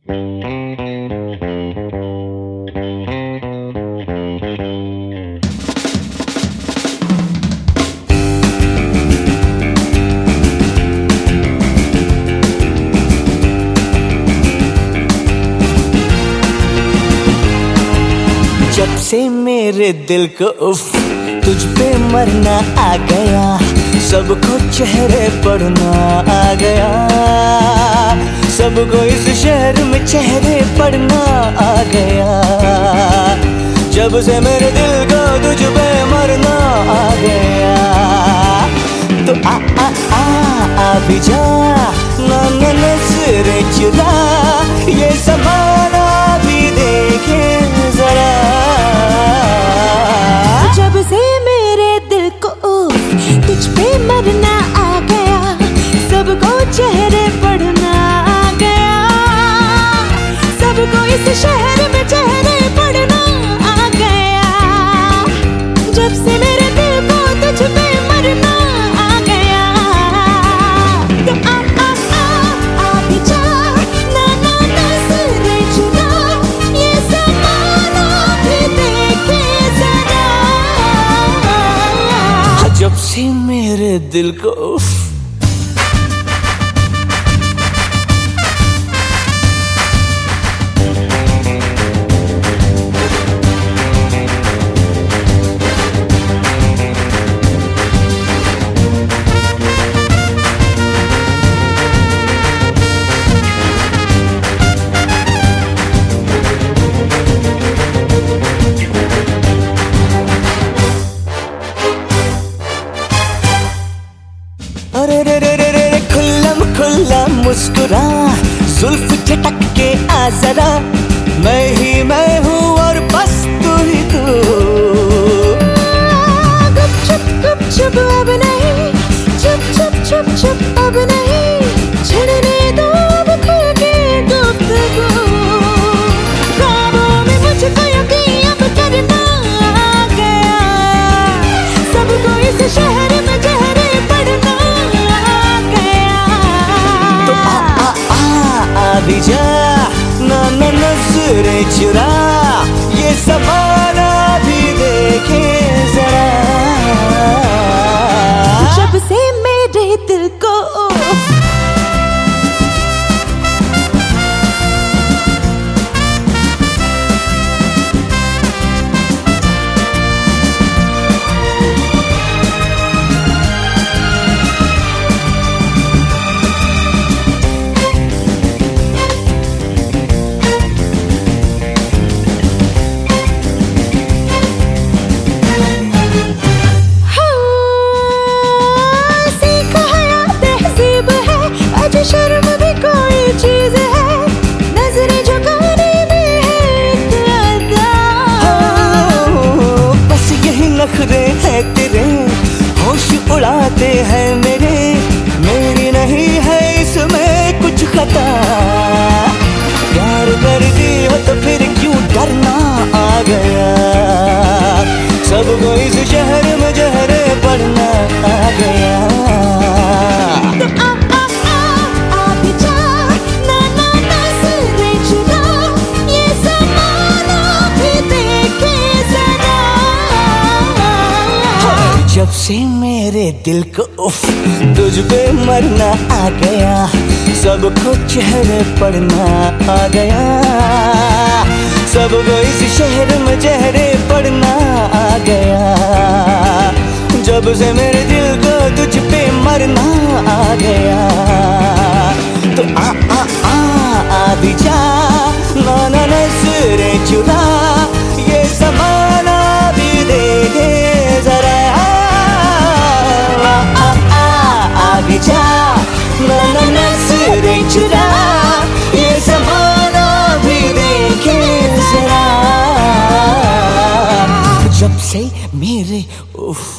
जब से मेरे दिल को उफ तुझ पे मरना आ गया, सबको चेहरे पढ़ना आ गया, सबको इस शहर में चेहरे पढ़ना आ गया। जब से मेरे दिल को तुझ पे मरना आ गया, तो आ भी जा ना नजरे चुरा, ये ज़माना भी देखे जरा। जब से मेरे दिल को तुझ पे मरना आ गया, सबको चेहरे पढ़ना आ गया, सबको इस शहर में चेहरे पढ़ना आ गया। जब से मेरे दिल को तुझ पे मरना आ गया, तो आ भी जा ना नजरे चुरा, ये ज़माना भी देखे जरा। जब से मेरे दिल को अरे रे रे रे रे खुल्ला मुस्कुरा, जुल्फ झटक के आ जरा, मैं हूँ और बस तू ही तू। गुपचुप अब नहीं, चुप अब नहीं, छेड़ने दो अब खुल के गुफ्तगू। ख्वाबों में मुझको यकीन अब करना आ गया, सबको इस शहर में चेहरे पढ़ना आ गया। तो आ भी जा ना नजरे चुरा, ये ज़माना भी देखे जरा। जब से मेरे दिल को शर्म भी कोई चीज है, नजरें झुकाने में है एक अदा। बस यही नखरे हैं तेरे, होश उड़ाते हैं मेरे, मेरी नहीं है इसमें कुछ खता। प्यार कर दी हो तो फिर क्यों डरना आ गया, सबको इस शहर में जहरे पढ़ना आ गया। जब से मेरे दिल को तुझ पे मरना आ गया, सबको चेहरे पढ़ना आ गया, सबको इस शहर में चेहरे पढ़ना आ गया। जब से मेरे दिल को तुझ पे मरना आ गया, तो आ भी जा ना नजरे चुरा, ये ज़माना भी देखे जरा। भी जा ना नजरे चुरा, ये ज़माना भी देखे जरा। जब से मेरे